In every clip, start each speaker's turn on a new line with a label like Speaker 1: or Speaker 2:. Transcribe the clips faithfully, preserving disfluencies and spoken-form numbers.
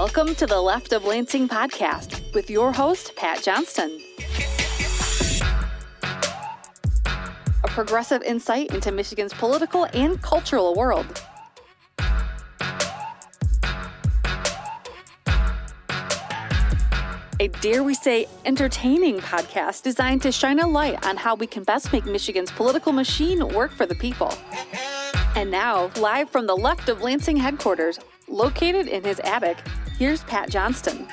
Speaker 1: Welcome to the Left of Lansing podcast with your host, Pat Johnston. A progressive insight into Michigan's political and cultural world. A dare we say entertaining podcast designed to shine a light on how we can best make Michigan's political machine work for the people. And now, live from the Left of Lansing headquarters, located in his attic, here's Pat Johnston.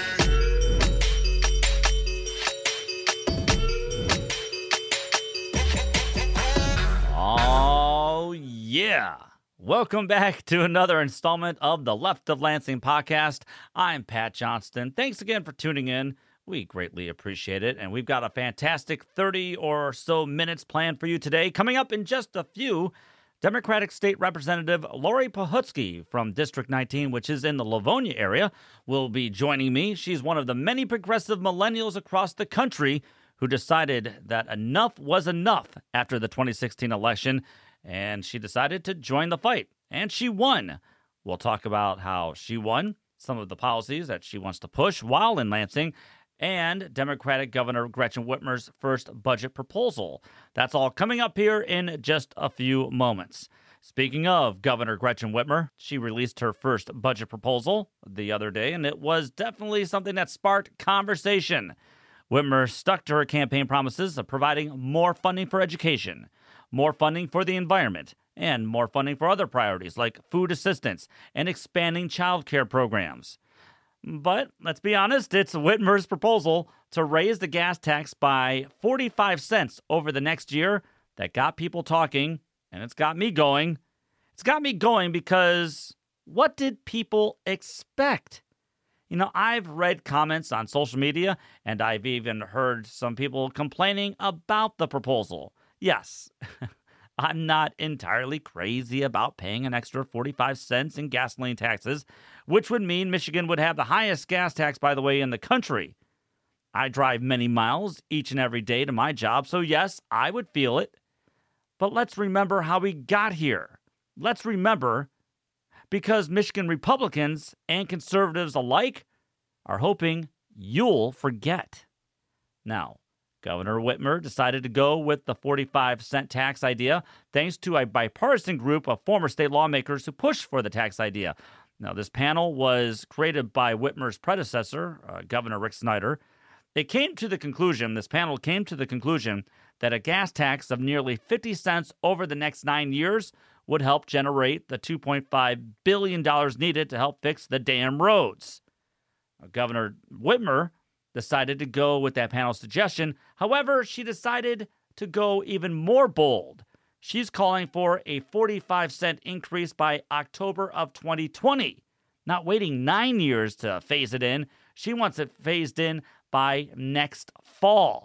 Speaker 2: Oh, yeah. Welcome back to another installment of the Left of Lansing podcast. I'm Pat Johnston. Thanks again for tuning in. We greatly appreciate it. And we've got a fantastic thirty or so minutes planned for you today. Coming up in just a few, Democratic State Representative Lori Pohutsky from District nineteen, which is in the Livonia area, will be joining me. She's one of the many progressive millennials across the country who decided that enough was enough after the twenty sixteen election, and she decided to join the fight, and she won. We'll talk about how she won, some of the policies that she wants to push while in Lansing, and Democratic Governor Gretchen Whitmer's first budget proposal. That's all coming up here in just a few moments. Speaking of Governor Gretchen Whitmer, she released her first budget proposal the other day, and it was definitely something that sparked conversation. Whitmer stuck to her campaign promises of providing more funding for education, more funding for the environment, and more funding for other priorities like food assistance and expanding child care programs. But let's be honest, it's Whitmer's proposal to raise the gas tax by forty-five cents over the next year that got people talking, and it's got me going. It's got me going because what did people expect? You know, I've read comments on social media, and I've even heard some people complaining about the proposal. Yes, I'm not entirely crazy about paying an extra forty-five cents in gasoline taxes, which would mean Michigan would have the highest gas tax, by the way, in the country. I drive many miles each and every day to my job, so yes, I would feel it. But let's remember how we got here. Let's remember because Michigan Republicans and conservatives alike are hoping you'll forget. Now, Governor Whitmer decided to go with the forty-five cent tax idea thanks to a bipartisan group of former state lawmakers who pushed for the tax idea. Now, this panel was created by Whitmer's predecessor, uh, Governor Rick Snyder. It came to the conclusion, this panel came to the conclusion that a gas tax of nearly fifty cents over the next nine years would help generate the two point five billion dollars needed to help fix the damn roads. Now, Governor Whitmer decided to go with that panel's suggestion. However, she decided to go even more bold. She's calling for a forty-five cent increase by October of twenty twenty. Not waiting nine years to phase it in. She wants it phased in by next fall.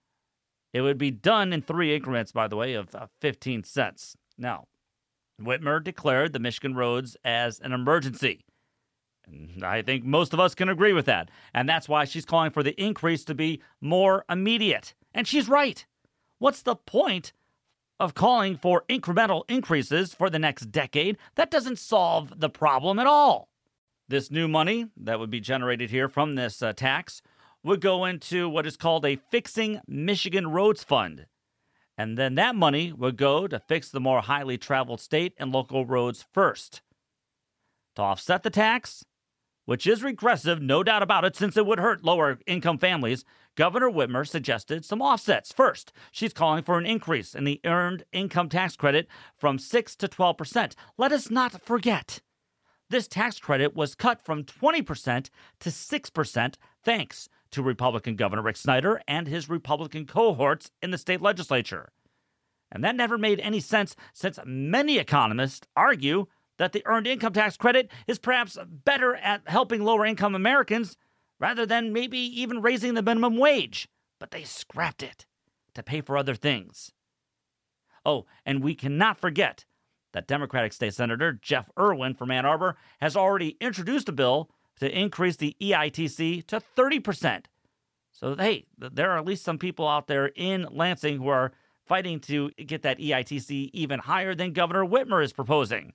Speaker 2: It would be done in three increments, by the way, of fifteen cents. Now, Whitmer declared the Michigan roads as an emergency. And I think most of us can agree with that. And that's why she's calling for the increase to be more immediate. And she's right. What's the point of calling for incremental increases for the next decade? That doesn't solve the problem at all. This new money that would be generated here from this uh, tax would go into what is called a Fixing Michigan Roads Fund. And then that money would go to fix the more highly traveled state and local roads first. To offset the tax, which is regressive, no doubt about it, since it would hurt lower-income families, Governor Whitmer suggested some offsets. First, she's calling for an increase in the Earned Income Tax Credit from six to twelve percent. Let us not forget, this tax credit was cut from twenty percent to six percent thanks to Republican Governor Rick Snyder and his Republican cohorts in the state legislature. And that never made any sense since many economists argue that the Earned Income Tax Credit is perhaps better at helping lower-income Americans rather than maybe even raising the minimum wage. But they scrapped it to pay for other things. Oh, and we cannot forget that Democratic State Senator Jeff Irwin from Ann Arbor has already introduced a bill to increase the E I T C to thirty percent. So, hey, there are at least some people out there in Lansing who are fighting to get that E I T C even higher than Governor Whitmer is proposing.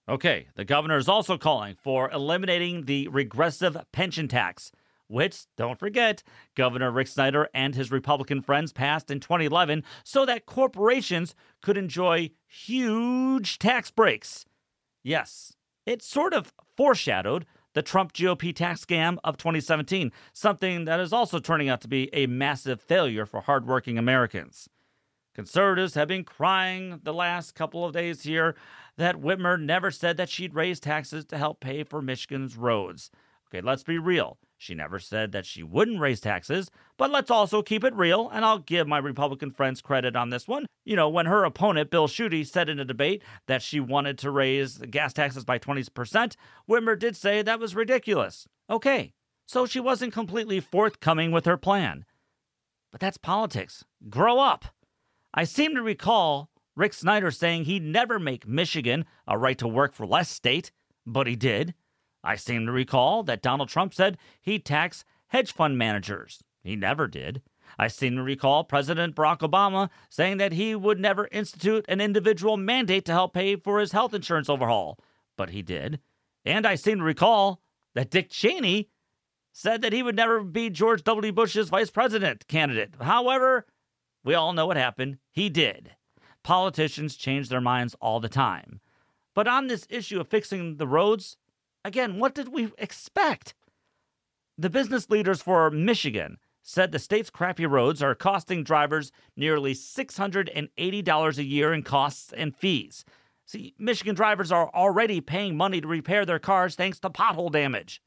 Speaker 2: Okay, the governor is also calling for eliminating the regressive pension tax, which, don't forget, Governor Rick Snyder and his Republican friends passed in twenty eleven so that corporations could enjoy huge tax breaks. Yes, it sort of foreshadowed the Trump G O P tax scam of twenty seventeen, something that is also turning out to be a massive failure for hardworking Americans. Conservatives have been crying the last couple of days here that Whitmer never said that she'd raise taxes to help pay for Michigan's roads. Okay, let's be real. She never said that she wouldn't raise taxes, but let's also keep it real, and I'll give my Republican friends credit on this one. You know, when her opponent, Bill Schuette, said in a debate that she wanted to raise gas taxes by twenty percent, Whitmer did say that was ridiculous. Okay, so she wasn't completely forthcoming with her plan. But that's politics. Grow up. I seem to recall Rick Snyder saying he'd never make Michigan a right-to-work-for-less state, but he did. I seem to recall that Donald Trump said he'd tax hedge fund managers. He never did. I seem to recall President Barack Obama saying that he would never institute an individual mandate to help pay for his health insurance overhaul, but he did. And I seem to recall that Dick Cheney said that he would never be George W. Bush's vice president candidate. However, we all know what happened. He did. Politicians change their minds all the time. But on this issue of fixing the roads, again, what did we expect? The business leaders for Michigan said the state's crappy roads are costing drivers nearly six hundred eighty dollars a year in costs and fees. See, Michigan drivers are already paying money to repair their cars thanks to pothole damage.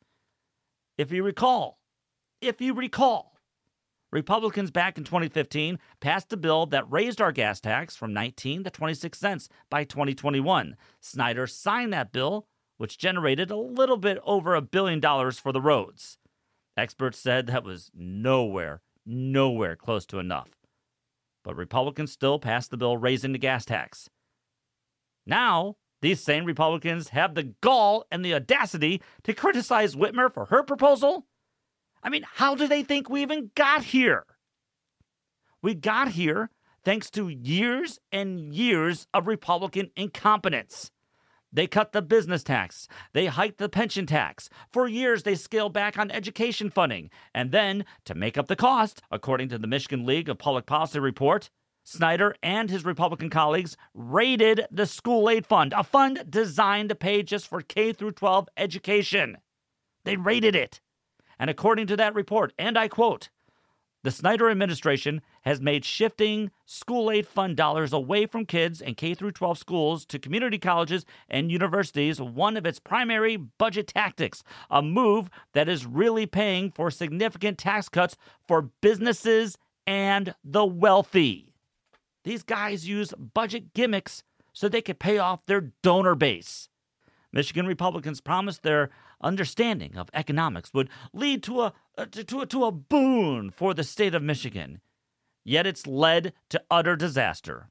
Speaker 2: If you recall, if you recall, Republicans back in twenty fifteen passed a bill that raised our gas tax from nineteen to twenty-six cents by twenty twenty-one. Snyder signed that bill, which generated a little bit over a billion dollars for the roads. Experts said that was nowhere, nowhere close to enough. But Republicans still passed the bill raising the gas tax. Now, these same Republicans have the gall and the audacity to criticize Whitmer for her proposal? I mean, how do they think we even got here? We got here thanks to years and years of Republican incompetence. They cut the business tax. They hiked the pension tax. For years, they scaled back on education funding. And then, to make up the cost, according to the Michigan League of Public Policy report, Snyder and his Republican colleagues raided the school aid fund, a fund designed to pay just for K through twelve education. They raided it. And according to that report, and I quote, the Snyder administration has made shifting school aid fund dollars away from kids in K through twelve schools to community colleges and universities one of its primary budget tactics, a move that is really paying for significant tax cuts for businesses and the wealthy. These guys use budget gimmicks so they could pay off their donor base. Michigan Republicans promised their understanding of economics would lead to a, uh, to, a, to a boon for the state of Michigan. Yet it's led to utter disaster.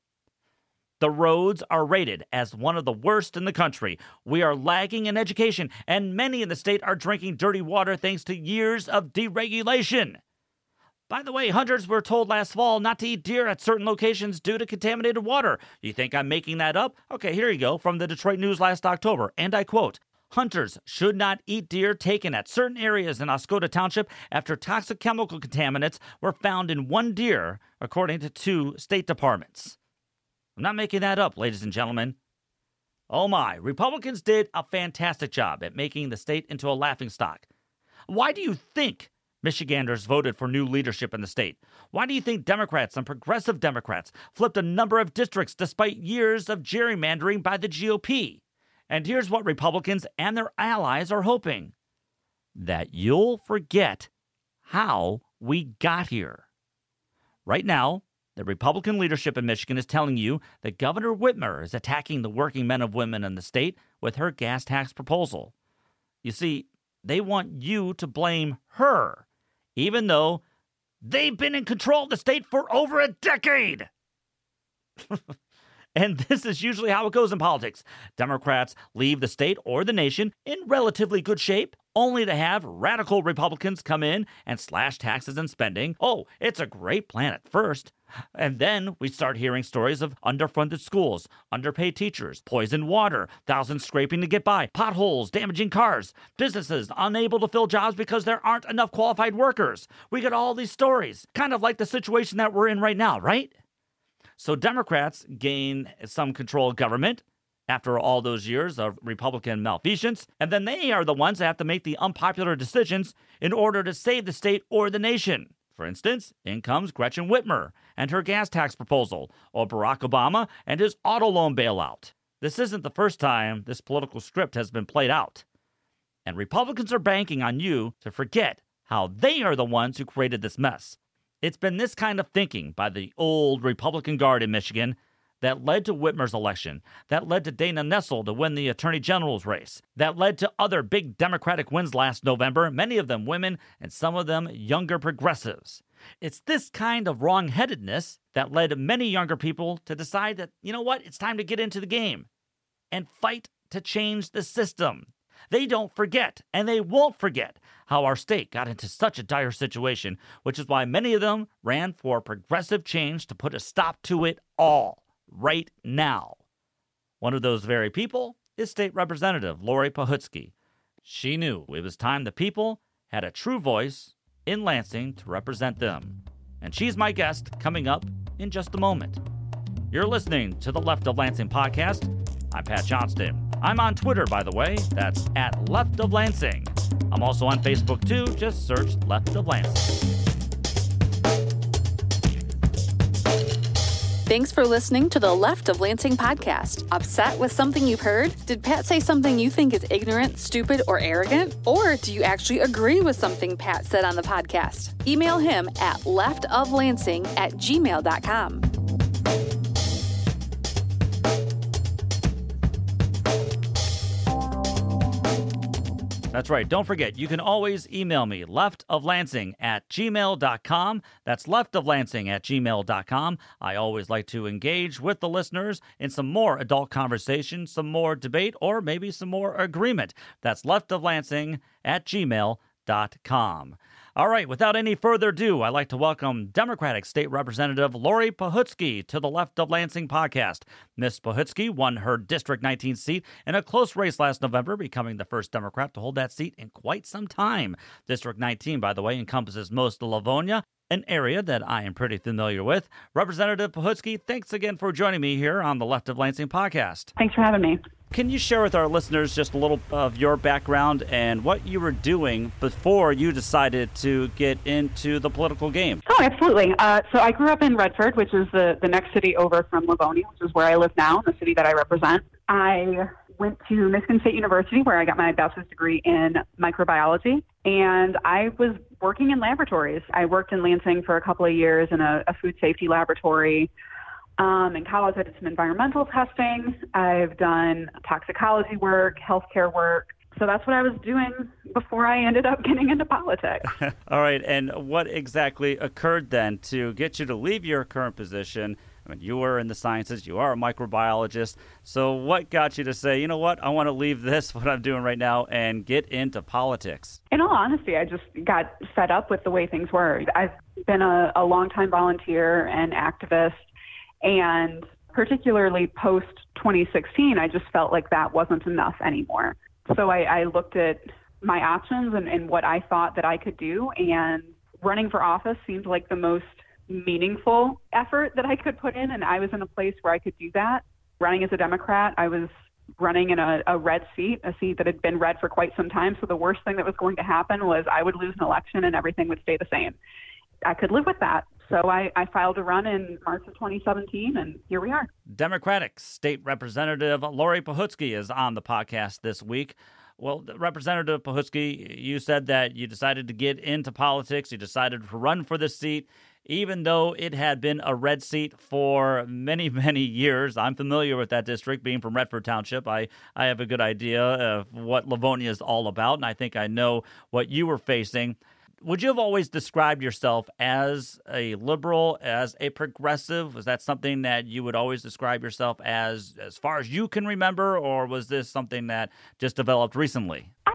Speaker 2: The roads are rated as one of the worst in the country. We are lagging in education, and many in the state are drinking dirty water thanks to years of deregulation. By the way, hunters were told last fall not to eat deer at certain locations due to contaminated water. You think I'm making that up? Okay, here you go from the Detroit News last October, and I quote, hunters should not eat deer taken at certain areas in Oscoda Township after toxic chemical contaminants were found in one deer, according to two state departments. I'm not making that up, ladies and gentlemen. Oh my, Republicans did a fantastic job at making the state into a laughingstock. Why do you think Michiganders voted for new leadership in the state? Why do you think Democrats and progressive Democrats flipped a number of districts despite years of gerrymandering by the G O P? And here's what Republicans and their allies are hoping: that you'll forget how we got here. Right now, the Republican leadership in Michigan is telling you that Governor Whitmer is attacking the working men and women in the state with her gas tax proposal. You see, they want you to blame her, even though they've been in control of the state for over a decade. And this is usually how it goes in politics. Democrats leave the state or the nation in relatively good shape, only to have radical Republicans come in and slash taxes and spending. Oh, it's a great plan at first. And then we start hearing stories of underfunded schools, underpaid teachers, poisoned water, thousands scraping to get by, potholes, damaging cars, businesses unable to fill jobs because there aren't enough qualified workers. We get all these stories, kind of like the situation that we're in right now, right? So Democrats gain some control of government after all those years of Republican malfeasance, and then they are the ones that have to make the unpopular decisions in order to save the state or the nation. For instance, in comes Gretchen Whitmer and her gas tax proposal, or Barack Obama and his auto loan bailout. This isn't the first time this political script has been played out. And Republicans are banking on you to forget how they are the ones who created this mess. It's been this kind of thinking by the old Republican Guard in Michigan that led to Whitmer's election, that led to Dana Nessel to win the Attorney General's race, that led to other big Democratic wins last November, many of them women and some of them younger progressives. It's this kind of wrong-headedness that led many younger people to decide that, you know what, it's time to get into the game and fight to change the system. They don't forget, and they won't forget, how our state got into such a dire situation, which is why many of them ran for progressive change to put a stop to it all. Right now. One of those very people is State Representative Lori Pahutsky. She knew it was time the people had a true voice in Lansing to represent them. And she's my guest coming up in just a moment. You're listening to the Left of Lansing podcast. I'm Pat Johnston. I'm on Twitter, by the way. That's at Left of Lansing. I'm also on Facebook, too. Just search Left of Lansing.
Speaker 1: Thanks for listening to the Left of Lansing podcast. Upset with something you've heard? Did Pat say something you think is ignorant, stupid, or arrogant? Or do you actually agree with something Pat said on the podcast? Email him at leftoflansing at gmail dot com.
Speaker 2: That's right. Don't forget, you can always email me, leftoflansing at gmail dot com. That's leftoflansing at gmail dot com. I always like to engage with the listeners in some more adult conversation, some more debate, or maybe some more agreement. That's leftoflansing at gmail dot com. All right, without any further ado, I'd like to welcome Democratic State Representative Lori Pahutsky to the Left of Lansing podcast. Miz Pahutsky won her District nineteen seat in a close race last November, becoming the first Democrat to hold that seat in quite some time. District nineteen, by the way, encompasses most of Livonia, an area that I am pretty familiar with. Representative Pahutsky, thanks again for joining me here on the Left of Lansing podcast.
Speaker 3: Thanks for having me.
Speaker 2: Can you share with our listeners just a little of your background and what you were doing before you decided to get into the political game?
Speaker 3: Oh, absolutely. Uh, so I grew up in Redford, which is the, the next city over from Livonia, which is where I live now, the city that I represent. I went to Michigan State University, where I got my bachelor's degree in microbiology, and I was working in laboratories. I worked in Lansing for a couple of years in a, a food safety laboratory. Um, in college, I did some environmental testing. I've done toxicology work, healthcare work. So that's what I was doing before I ended up getting into politics.
Speaker 2: All right. And what exactly occurred then to get you to leave your current position? I mean, you were in the sciences. You are a microbiologist. So what got you to say, you know what, I want to leave this, what I'm doing right now, and get into politics?
Speaker 3: In all honesty, I just got fed up with the way things were. I've been a, a longtime volunteer and activist. And particularly post twenty sixteen, I just felt like that wasn't enough anymore. So I, I looked at my options and, and what I thought that I could do, and running for office seemed like the most meaningful effort that I could put in, and I was in a place where I could do that. Running as a Democrat, I was running in a, a red seat, a seat that had been red for quite some time, so the worst thing that was going to happen was I would lose an election and everything would stay the same. I could live with that. So I, I filed a run in March of twenty seventeen, and here we are.
Speaker 2: Democratic State Representative Lori Pahutsky is on the podcast this week. Well, Representative Pahutsky, you said that you decided to get into politics. You decided to run for the seat, even though it had been a red seat for many, many years. I'm familiar with that district, being from Redford Township. I, I have a good idea of what Livonia is all about, and I think I know what you were facing. Would you have always described yourself as a liberal, as a progressive? Was that something that you would always describe yourself as, as far as you can remember, or was this something that just developed recently?
Speaker 3: I, I would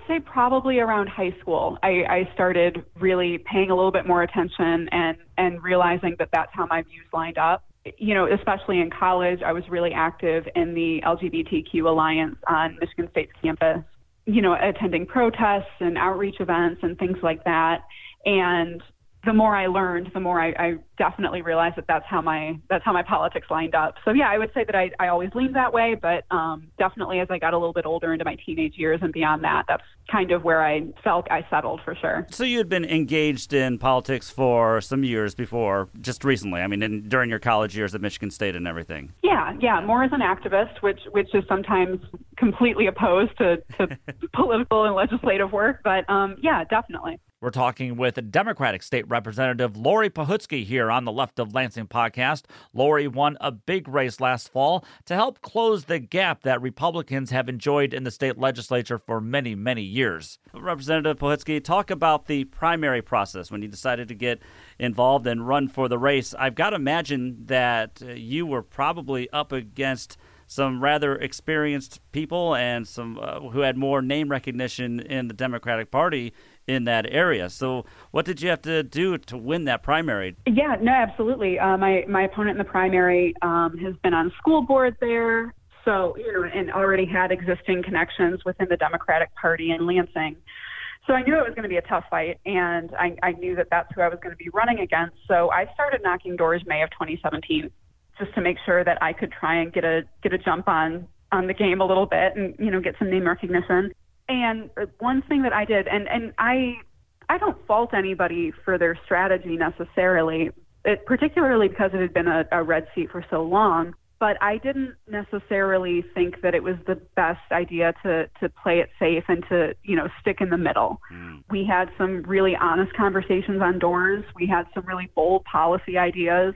Speaker 3: say probably around high school, I, I started really paying a little bit more attention and, and realizing that that's how my views lined up. You know, especially in college, I was really active in the L G B T Q Alliance on Michigan State's campus, you know, attending protests and outreach events and things like that. And the more I learned, the more I, I definitely realized that that's how my that's how my politics lined up. So yeah, I would say that I, I always leaned that way, but um, definitely as I got a little bit older into my teenage years and beyond that, that's kind of where I felt I settled for sure.
Speaker 2: So you had been engaged in politics for some years before, just recently. I mean, in, during your college years at Michigan State and everything.
Speaker 3: Yeah, yeah, more as an activist, which which is sometimes completely opposed to, to political and legislative work, but um, yeah, definitely.
Speaker 2: We're talking with Democratic State Representative Lori Pohutsky here on the Left of Lansing podcast. Lori won a big race last fall to help close the gap that Republicans have enjoyed in the state legislature for many, many years. Representative Pohutsky, talk about the primary process when you decided to get involved and run for the race. I've got to imagine that you were probably up against some rather experienced people and some uh, who had more name recognition in the Democratic Party in that area. So what did you have to do to win that primary?
Speaker 3: Yeah, no, absolutely. Uh, my, my opponent in the primary um, has been on school board there, so, you know, and already had existing connections within the Democratic Party in Lansing. So I knew it was going to be a tough fight, and I, I knew that that's who I was going to be running against. So I started knocking doors May of twenty seventeen, just to make sure that I could try and get a get a jump on on the game a little bit and, you know, get some name recognition. And one thing that I did, and, and I I don't fault anybody for their strategy necessarily, it, particularly because it had been a, a red seat for so long, but I didn't necessarily think that it was the best idea to to play it safe and to, you know, stick in the middle. Mm. We had some really honest conversations on doors. We had some really bold policy ideas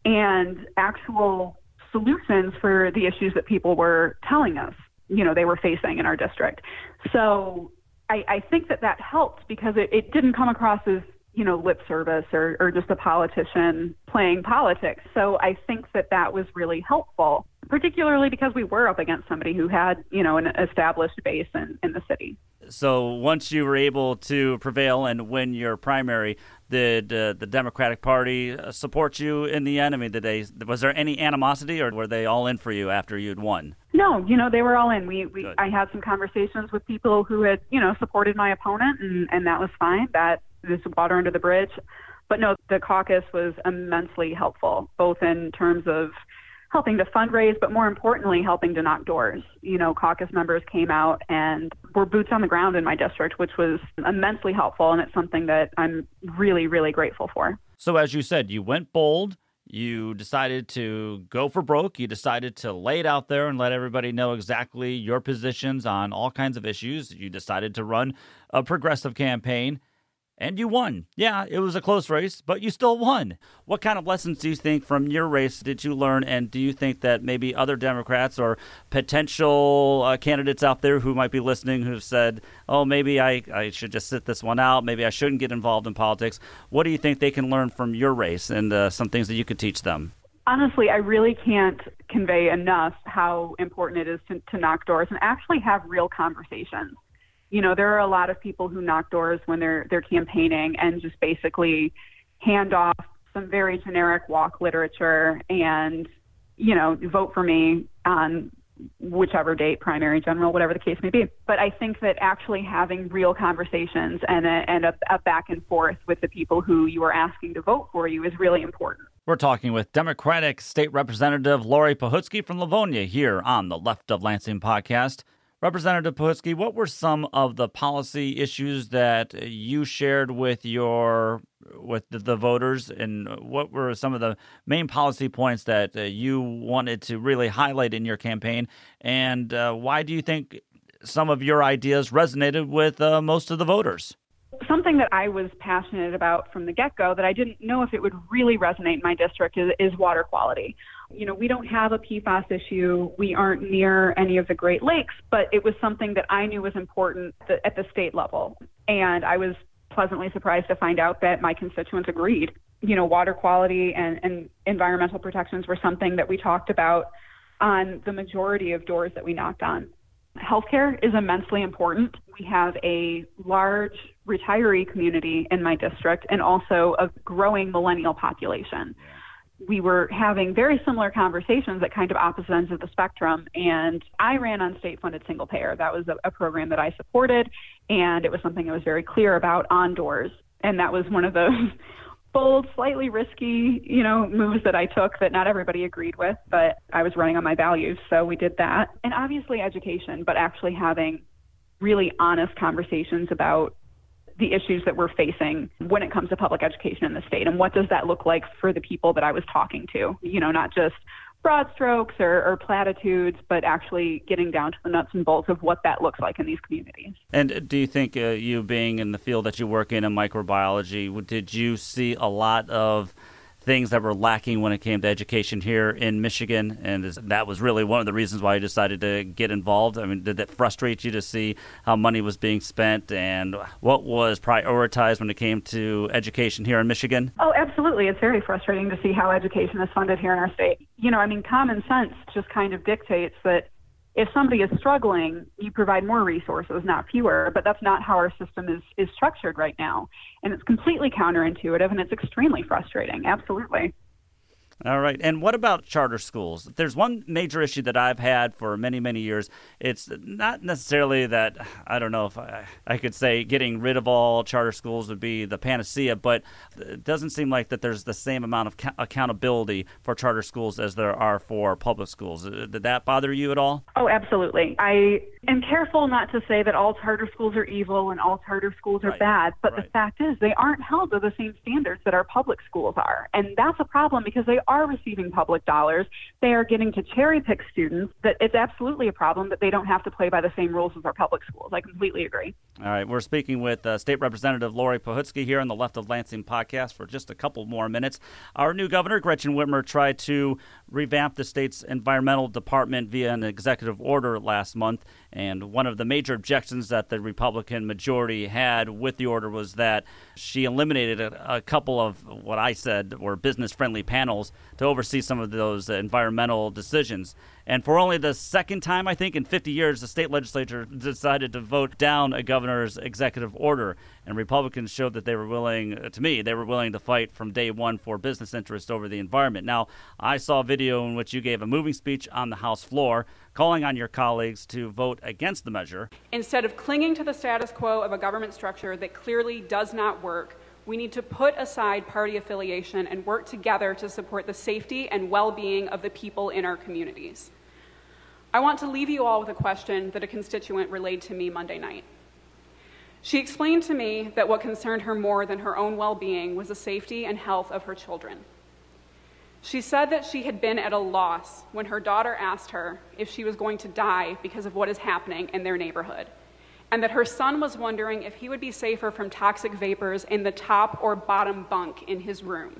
Speaker 3: and actual solutions for the issues that people were telling us, you know, they were facing in our district. So I, I think that that helped because it, it didn't come across as, you know, lip service or, or just a politician playing politics. So I think that that was really helpful, particularly because we were up against somebody who had, you know, an established base in, in the city.
Speaker 2: So once you were able to prevail and win your primary, did uh, the Democratic Party support you in the end? I mean, did they, was there any animosity, or were they all in for you after you'd won?
Speaker 3: No, you know, they were all in. We, we I had some conversations with people who had, you know, supported my opponent, and, and that was fine. That is water under the bridge. But no, the caucus was immensely helpful, both in terms of helping to fundraise, but more importantly, helping to knock doors. You know, caucus members came out and were boots on the ground in my district, which was immensely helpful, and it's something that I'm really, really grateful for.
Speaker 2: So as you said, you went bold. You decided to go for broke. You decided to lay it out there and let everybody know exactly your positions on all kinds of issues. You decided to run a progressive campaign. And you won. Yeah, it was a close race, but you still won. What kind of lessons do you think from your race did you learn? And do you think that maybe other Democrats or potential uh, candidates out there who might be listening who've said, oh, maybe I, I should just sit this one out. Maybe I shouldn't get involved in politics. What do you think they can learn from your race and uh, some things that you could teach them?
Speaker 3: Honestly, I really can't convey enough how important it is to, to knock doors and actually have real conversations. You know, there are a lot of people who knock doors when they're they're campaigning and just basically hand off some very generic walk literature and, you know, vote for me on whichever date, primary, general, whatever the case may be. But I think that actually having real conversations and a, and a, a back and forth with the people who you are asking to vote for you is really important.
Speaker 2: We're talking with Democratic State Representative Lori Pohutsky from Livonia here on the Left of Lansing podcast. Representative Pohutsky, what were some of the policy issues that you shared with your with the, the voters, and what were some of the main policy points that uh, you wanted to really highlight in your campaign, and uh, why do you think some of your ideas resonated with uh, most of the voters?
Speaker 3: Something that I was passionate about from the get-go that I didn't know if it would really resonate in my district is, is water quality. You know, we don't have a P FAS issue. We aren't near any of the Great Lakes, but it was something that I knew was important at the state level. And I was pleasantly surprised to find out that my constituents agreed. You know, water quality and, and environmental protections were something that we talked about on the majority of doors that we knocked on. Healthcare is immensely important. We have a large retiree community in my district and also a growing millennial population. We were having very similar conversations at kind of opposite ends of the spectrum, and I ran on state-funded single payer. That was a, a program that I supported, and it was something I was very clear about on doors. And that was one of those bold, slightly risky, you know, moves that I took that not everybody agreed with, but I was running on my values, so we did that. And obviously education, but actually having really honest conversations about the issues that we're facing when it comes to public education in the state, and what does that look like for the people that I was talking to, you know, not just broad strokes or, or platitudes, but actually getting down to the nuts and bolts of what that looks like in these communities.
Speaker 2: And do you think uh, you being in the field that you work in, in microbiology, did you see a lot of things that were lacking when it came to education here in Michigan, and is, that was really one of the reasons why you decided to get involved? I mean, did that frustrate you to see how money was being spent and what was prioritized when it came to education here in Michigan?
Speaker 3: Oh, absolutely. It's very frustrating to see how education is funded here in our state. You know, I mean, common sense just kind of dictates that if somebody is struggling, you provide more resources, not fewer, but that's not how our system is, is structured right now. And it's completely counterintuitive, and it's extremely frustrating. Absolutely.
Speaker 2: All right. And what about charter schools? There's one major issue that I've had for many, many years. It's not necessarily that, I don't know if I, I could say getting rid of all charter schools would be the panacea, but it doesn't seem like that there's the same amount of ca- accountability for charter schools as there are for public schools. Did that bother you at all?
Speaker 3: Oh, absolutely. I am careful not to say that all charter schools are evil and all charter schools are
Speaker 2: right.
Speaker 3: bad, but
Speaker 2: right.
Speaker 3: the fact is they aren't held to the same standards that our public schools are. And that's a problem because they are receiving public dollars. They are getting to cherry pick students. That it's absolutely a problem that they don't have to play by the same rules as our public schools. I completely agree.
Speaker 2: All right. We're speaking with uh, State Representative Lori Pohutsky here on the Left of Lansing podcast for just a couple more minutes. Our new governor, Gretchen Whitmer, tried to revamp the state's environmental department via an executive order last month. And one of the major objections that the Republican majority had with the order was that she eliminated a, a couple of what I said were business-friendly panels to oversee some of those environmental decisions. And for only the second time, I think, in fifty years, the state legislature decided to vote down a governor's executive order. And Republicans showed that they were willing, to me, they were willing to fight from day one for business interests over the environment. Now, I saw a video in which you gave a moving speech on the House floor, calling on your colleagues to vote against the measure.
Speaker 4: Instead of clinging to the status quo of a government structure that clearly does not work, we need to put aside party affiliation and work together to support the safety and well-being of the people in our communities. I want to leave you all with a question that a constituent relayed to me Monday night. She explained to me that what concerned her more than her own well-being was the safety and health of her children. She said that she had been at a loss when her daughter asked her if she was going to die because of what is happening in their neighborhood, and that her son was wondering if he would be safer from toxic vapors in the top or bottom bunk in his room.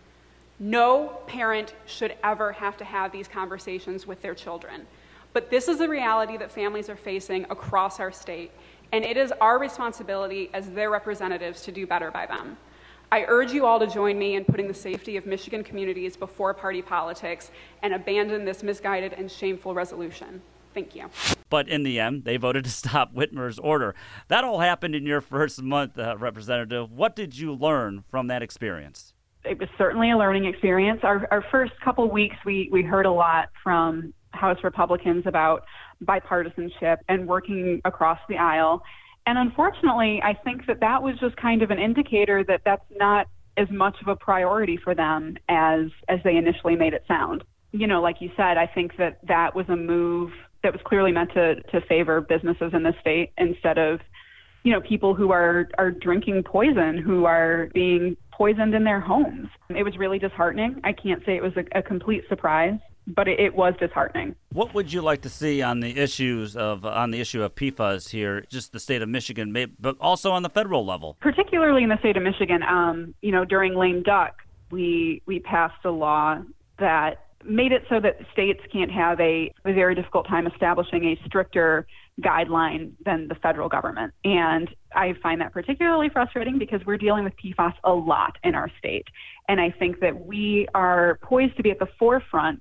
Speaker 4: No parent should ever have to have these conversations with their children, but this is the reality that families are facing across our state, and it is our responsibility as their representatives to do better by them. I urge you all to join me in putting the safety of Michigan communities before party politics and abandon this misguided and shameful resolution. Thank you.
Speaker 2: But in the end, they voted to stop Whitmer's order. That all happened in your first month, uh, Representative. What did you learn from that experience?
Speaker 3: It was certainly a learning experience. Our, our first couple weeks, we, we heard a lot from House Republicans about bipartisanship and working across the aisle. And unfortunately, I think that that was just kind of an indicator that that's not as much of a priority for them as as they initially made it sound. You know, like you said, I think that that was a move that was clearly meant to, to favor businesses in the state instead of, you know, people who are, are drinking poison, who are being poisoned in their homes. It was really disheartening. I can't say it was a, a complete surprise, but it, it was disheartening.
Speaker 2: What would you like to see on the issues of on the issue of P FAS here, just the state of Michigan, but also on the federal level?
Speaker 3: Particularly in the state of Michigan, um, you know, during lame duck, we we passed a law that made it so that states can't have a, a very difficult time establishing a stricter guideline than the federal government. And I find that particularly frustrating because we're dealing with P FAS a lot in our state. And I think that we are poised to be at the forefront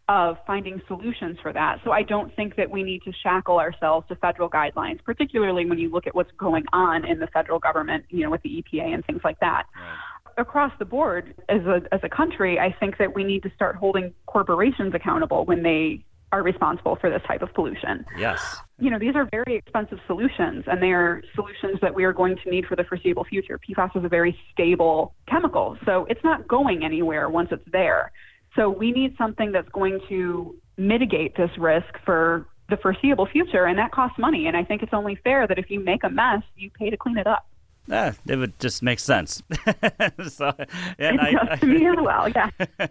Speaker 3: of finding solutions for that. So I don't think that we need to shackle ourselves to federal guidelines, particularly when you look at what's going on in the federal government, you know, with the E P A and things like that. Right. Across the board, as a as a country, I think that we need to start holding corporations accountable when they are responsible for this type of pollution.
Speaker 2: Yes.
Speaker 3: You know, these are very expensive solutions, and they are solutions that we are going to need for the foreseeable future. P FAS is a very stable chemical, so it's not going anywhere once it's there. So we need something that's going to mitigate this risk for the foreseeable future, and that costs money. And I think it's only fair that if you make a mess, you pay to clean it up.
Speaker 2: Yeah, it would just make sense. so,
Speaker 3: and it I, does to me as well, yeah.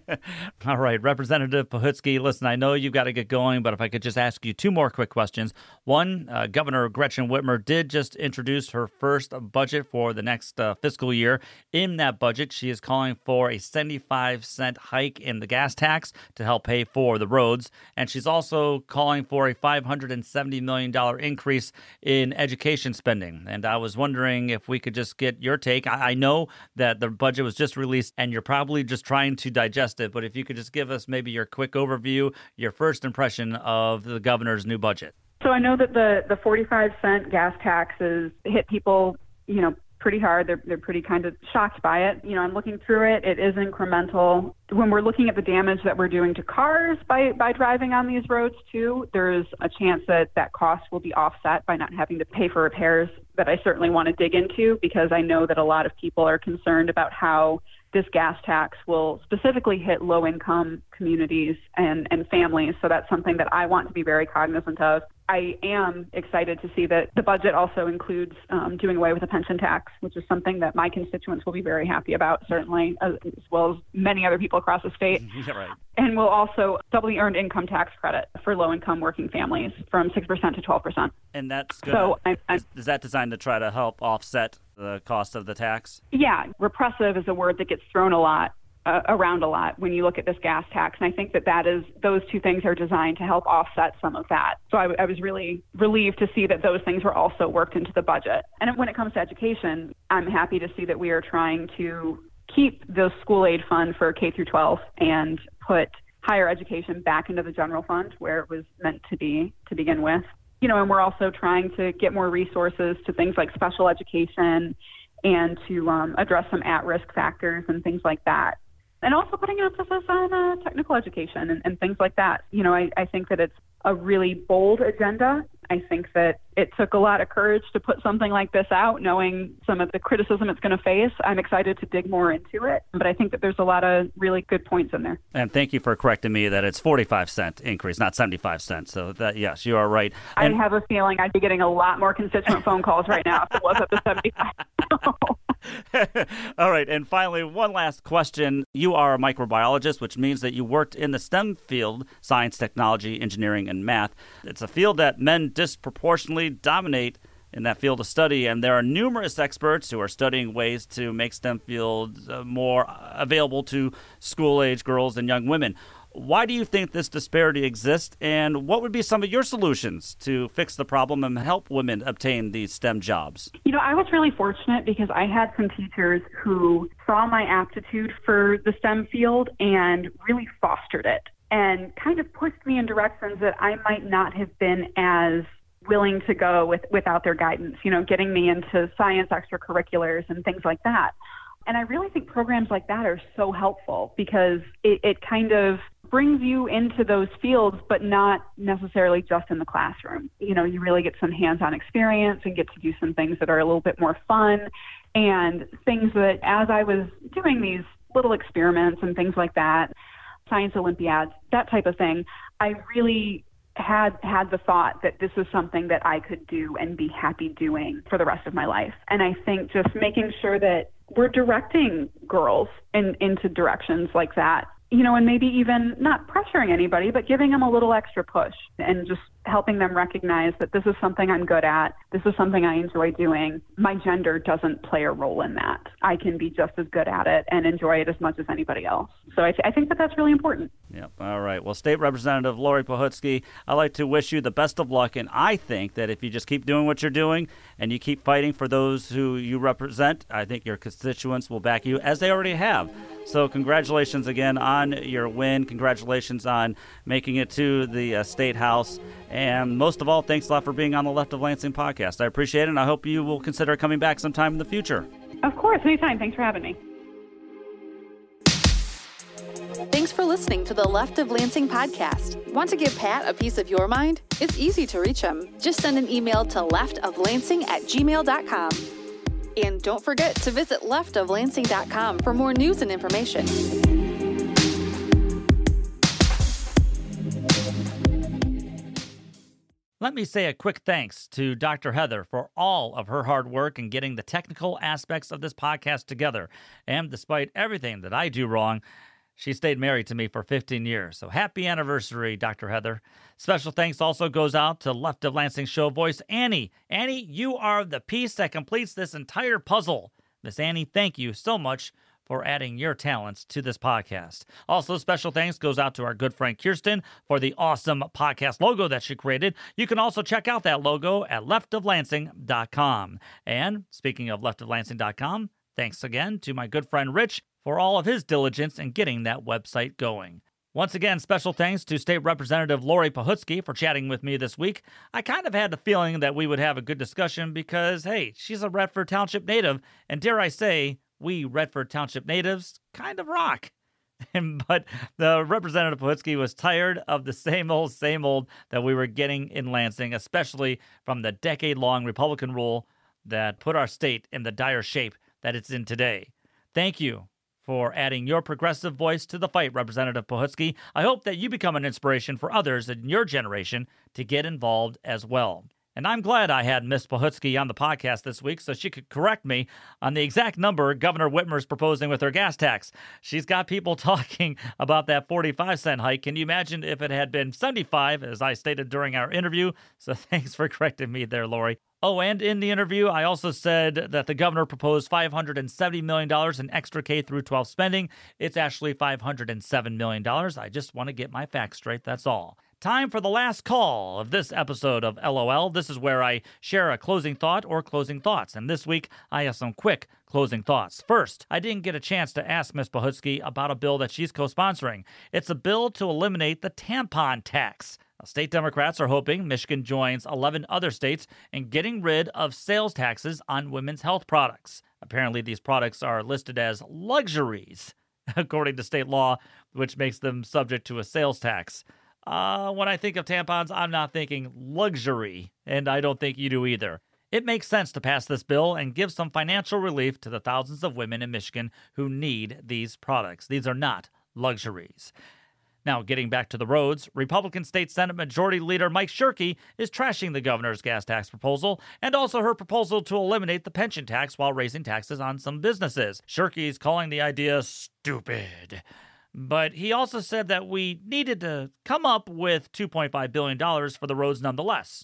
Speaker 2: All right, Representative Pohutsky, listen, I know you've got to get going, but if I could just ask you two more quick questions. One, uh, Governor Gretchen Whitmer did just introduce her first budget for the next uh, fiscal year. In that budget, she is calling for a seventy-five cent hike in the gas tax to help pay for the roads. And she's also calling for a five hundred seventy million dollars increase in education spending. And I was wondering if we could just get your take. I, I know that the budget was just released and you're probably just trying to digest it, but if you could just give us maybe your quick overview, your first impression of the governor's new budget.
Speaker 3: So I know that the, the forty-five cent gas taxes hit people, you know, pretty hard. They're they're pretty kind of shocked by it. You know, I'm looking through it. It is incremental. When we're looking at the damage that we're doing to cars by, by driving on these roads too, there's a chance that that cost will be offset by not having to pay for repairs that I certainly want to dig into, because I know that a lot of people are concerned about how this gas tax will specifically hit low-income communities and, and families. So that's something that I want to be very cognizant of. I am excited to see that the budget also includes um, doing away with the pension tax, which is something that my constituents will be very happy about, certainly, as, as well as many other people across the state.
Speaker 2: Yeah, right.
Speaker 3: And we'll also double the earned income tax credit for low-income working families from six percent to twelve percent.
Speaker 2: And that's gonna,
Speaker 3: so I'm, I'm,
Speaker 2: is, is that designed to try to help offset the cost of the tax?
Speaker 3: Yeah, repressive is a word that gets thrown a lot. Uh, around a lot when you look at this gas tax. And I think that that is, those two things are designed to help offset some of that. So I, w- I was really relieved to see that those things were also worked into the budget. And when it comes to education, I'm happy to see that we are trying to keep the school aid fund for K through twelve and put higher education back into the general fund where it was meant to be to begin with. You know, and we're also trying to get more resources to things like special education and to um, address some at-risk factors and things like that. And also putting emphasis on uh, technical education and, and things like that. You know, I, I think that it's a really bold agenda. I think that it took a lot of courage to put something like this out, knowing some of the criticism it's going to face. I'm excited to dig more into it, but I think that there's a lot of really good points in there.
Speaker 2: And thank you for correcting me that it's forty-five cent increase, not seventy-five cents. So that, yes, you are right. And
Speaker 3: I have a feeling I'd be getting a lot more constituent phone calls right now if it was at the seventy-five.
Speaker 2: All right. And finally, one last question. You are a microbiologist, which means that you worked in the STEM field, science, technology, engineering, and math. It's a field that men disproportionately dominate in that field of study, and there are numerous experts who are studying ways to make STEM fields uh, more available to school-age girls and young women. Why do you think this disparity exists, and what would be some of your solutions to fix the problem and help women obtain these STEM jobs?
Speaker 3: You know, I was really fortunate because I had some teachers who saw my aptitude for the STEM field and really fostered it and kind of pushed me in directions that I might not have been as willing to go with without their guidance, you know, getting me into science extracurriculars and things like that. And I really think programs like that are so helpful because it, it kind of brings you into those fields, but not necessarily just in the classroom. You know, you really get some hands-on experience and get to do some things that are a little bit more fun and things that as I was doing these little experiments and things like that, science Olympiads, that type of thing, I really had had the thought that this was something that I could do and be happy doing for the rest of my life. And I think just making sure that we're directing girls in, into directions like that, you know, and maybe even not pressuring anybody, but giving them a little extra push and just helping them recognize that this is something I'm good at. This is something I enjoy doing. My gender doesn't play a role in that. I can be just as good at it and enjoy it as much as anybody else. So I, th- I think that that's really important.
Speaker 2: Yep. All right. Well, State Representative Lori Pohutsky, I'd like to wish you the best of luck. And I think that if you just keep doing what you're doing and you keep fighting for those who you represent, I think your constituents will back you, as they already have. So congratulations again on your win. Congratulations on making it to the uh, State House. And most of all, thanks a lot for being on the Left of Lansing podcast. I appreciate it, and I hope you will consider coming back sometime in the future.
Speaker 3: Of course, anytime. Thanks for having me.
Speaker 1: Thanks for listening to the Left of Lansing podcast. Want to give Pat a piece of your mind? It's easy to reach him. Just send an email to leftoflansing at gmail dot com. And don't forget to visit left of lansing dot com for more news and information.
Speaker 2: Let me say a quick thanks to Doctor Heather for all of her hard work in getting the technical aspects of this podcast together. And despite everything that I do wrong, she stayed married to me for fifteen years. So happy anniversary, Doctor Heather. Special thanks also goes out to Left of Lansing show voice, Annie. Annie, you are the piece that completes this entire puzzle. Miss Annie, thank you so much for adding your talents to this podcast. Also, special thanks goes out to our good friend Kirsten for the awesome podcast logo that she created. You can also check out that logo at left of lansing dot com. And speaking of left of lansing dot com, thanks again to my good friend Rich for all of his diligence in getting that website going. Once again, special thanks to State Representative Lori Pohutsky for chatting with me this week. I kind of had the feeling that we would have a good discussion because, hey, she's a Redford Township native, and dare I say, we Redford Township natives kind of rock. But the Representative Pohutsky was tired of the same old, same old that we were getting in Lansing, especially from the decade-long Republican rule that put our state in the dire shape that it's in today. Thank you for adding your progressive voice to the fight, Representative Pohutsky. I hope that you become an inspiration for others in your generation to get involved as well. And I'm glad I had Miss Pohutsky on the podcast this week so she could correct me on the exact number Governor Whitmer's proposing with her gas tax. She's got people talking about that forty-five cent hike. Can you imagine if it had been seventy-five, as I stated during our interview? So thanks for correcting me there, Lori. Oh, and in the interview, I also said that the governor proposed five hundred seventy million dollars in extra K through twelve spending. It's actually five hundred seven million dollars. I just want to get my facts straight, that's all. Time for the last call of this episode of L O L. This is where I share a closing thought or closing thoughts. And this week, I have some quick closing thoughts. First, I didn't get a chance to ask Miz Pohutsky about a bill that she's co-sponsoring. It's a bill to eliminate the tampon tax. Now, state Democrats are hoping Michigan joins eleven other states in getting rid of sales taxes on women's health products. Apparently, these products are listed as luxuries, according to state law, which makes them subject to a sales tax. Uh, when I think of tampons, I'm not thinking luxury, and I don't think you do either. It makes sense to pass this bill and give some financial relief to the thousands of women in Michigan who need these products. These are not luxuries. Now, getting back to the roads, Republican State Senate Majority Leader Mike Shirkey is trashing the governor's gas tax proposal and also her proposal to eliminate the pension tax while raising taxes on some businesses. Shirkey is calling the idea stupid. But he also said that we needed to come up with two point five billion dollars for the roads nonetheless.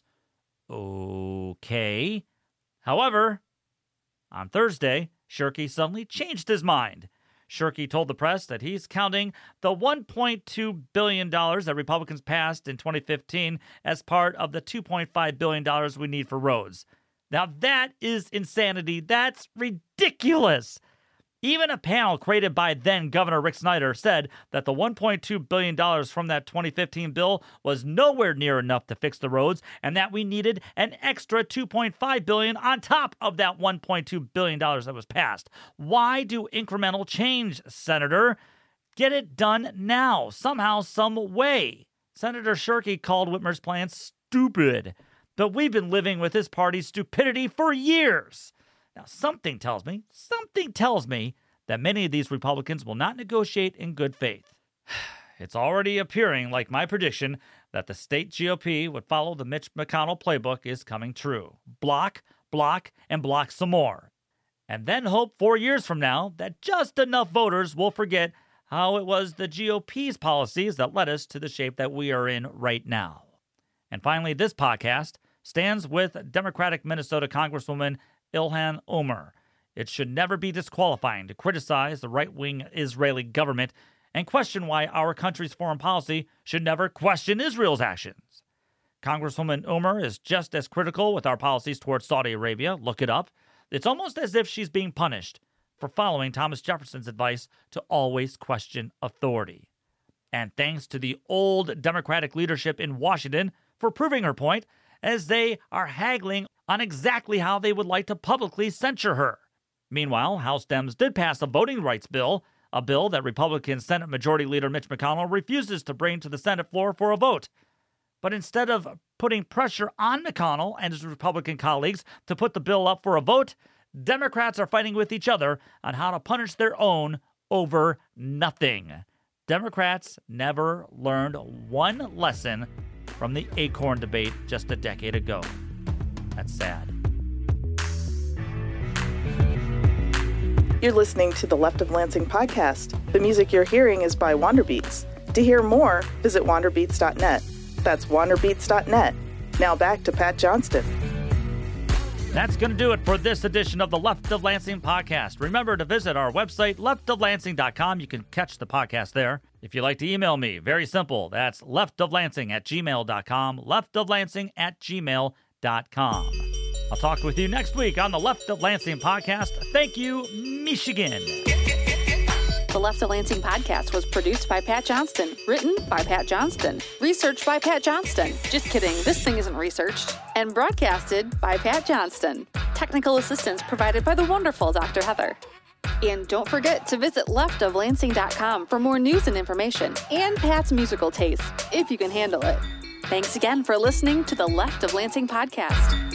Speaker 2: Okay. However, on Thursday, Shirkey suddenly changed his mind. Shirkey told the press that he's counting the one point two billion dollars that Republicans passed in twenty fifteen as part of the two point five billion dollars we need for roads. Now, that is insanity. That's ridiculous. Even a panel created by then Governor Rick Snyder said that the one point two billion dollars from that twenty fifteen bill was nowhere near enough to fix the roads and that we needed an extra two point five billion dollars on top of that one point two billion dollars that was passed. Why do incremental change, Senator? Get it done now, somehow, some way. Senator Shirkey called Whitmer's plan stupid, but we've been living with his party's stupidity for years. Now, something tells me, something tells me that many of these Republicans will not negotiate in good faith. It's already appearing like my prediction that the state G O P would follow the Mitch McConnell playbook is coming true. Block, block, and block some more. And then hope four years from now that just enough voters will forget how it was the G O P's policies that led us to the shape that we are in right now. And finally, this podcast stands with Democratic Minnesota Congresswoman Ilhan Omar. It should never be disqualifying to criticize the right-wing Israeli government and question why our country's foreign policy should never question Israel's actions. Congresswoman Omar is just as critical with our policies towards Saudi Arabia. Look it up. It's almost as if she's being punished for following Thomas Jefferson's advice to always question authority. And thanks to the old Democratic leadership in Washington for proving her point, as they are haggling on exactly how they would like to publicly censure her. Meanwhile, House Dems did pass a voting rights bill, a bill that Republican Senate Majority Leader Mitch McConnell refuses to bring to the Senate floor for a vote. But instead of putting pressure on McConnell and his Republican colleagues to put the bill up for a vote, Democrats are fighting with each other on how to punish their own over nothing. Democrats never learned one lesson from the Acorn debate just a decade ago. That's sad.
Speaker 5: You're listening to the Left of Lansing podcast. The music you're hearing is by Wanderbeats. To hear more, visit wanderbeats dot net. That's wanderbeats dot net. Now back to Pat Johnston.
Speaker 2: That's going to do it for this edition of the Left of Lansing podcast. Remember to visit our website, left of lansing dot com. You can catch the podcast there. If you'd like to email me, very simple. That's leftoflansing at gmail dot com, leftoflansing at gmail dot com. I'll talk with you next week on the Left of Lansing podcast. Thank you, Michigan.
Speaker 1: The Left of Lansing podcast was produced by Pat Johnston, written by Pat Johnston, researched by Pat Johnston. Just kidding, this thing isn't researched. And broadcasted by Pat Johnston. Technical assistance provided by the wonderful Doctor Heather. And don't forget to visit left of lansing dot com for more news and information, and Pat's musical taste, if you can handle it. Thanks again for listening to the Left of Lansing podcast.